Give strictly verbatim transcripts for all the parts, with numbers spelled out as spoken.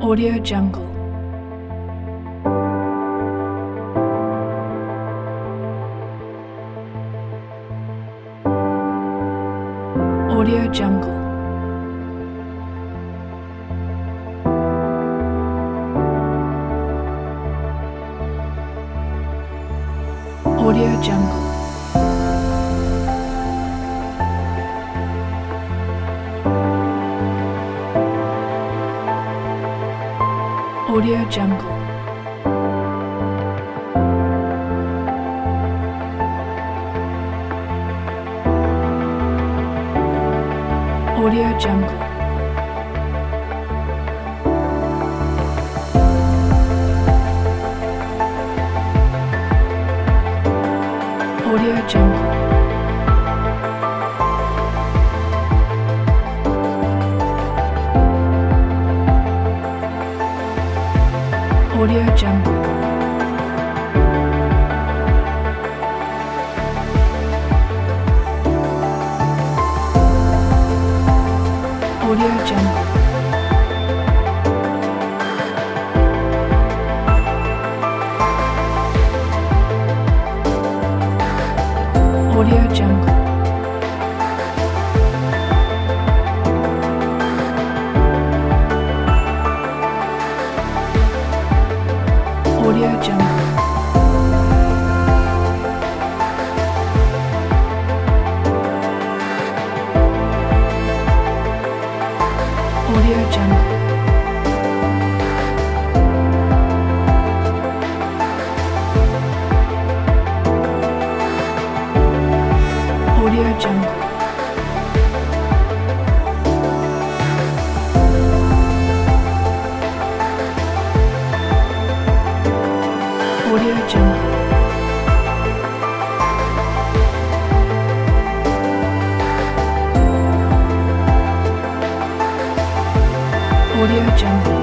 Audio Jungle. Audio Jungle. Audio Jungle. Audio Jungle. Audio Jungle. Audio Jungle. Audio Jungle. Audio Jungle. Audio Jungle. Audio Jungle. Audio Jungle. Audio Jungle. Audio Jungle. Audio Jungle.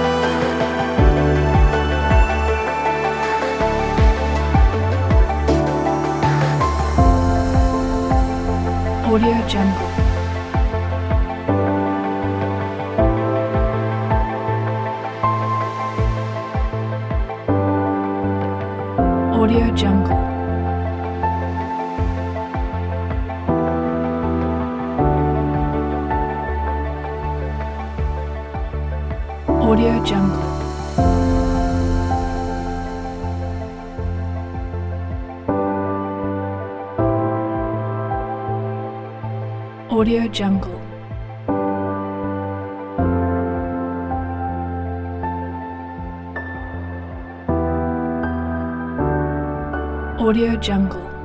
Audio Jungle. Audio Jungle. Audio Jungle. Audio Jungle. Audio Jungle.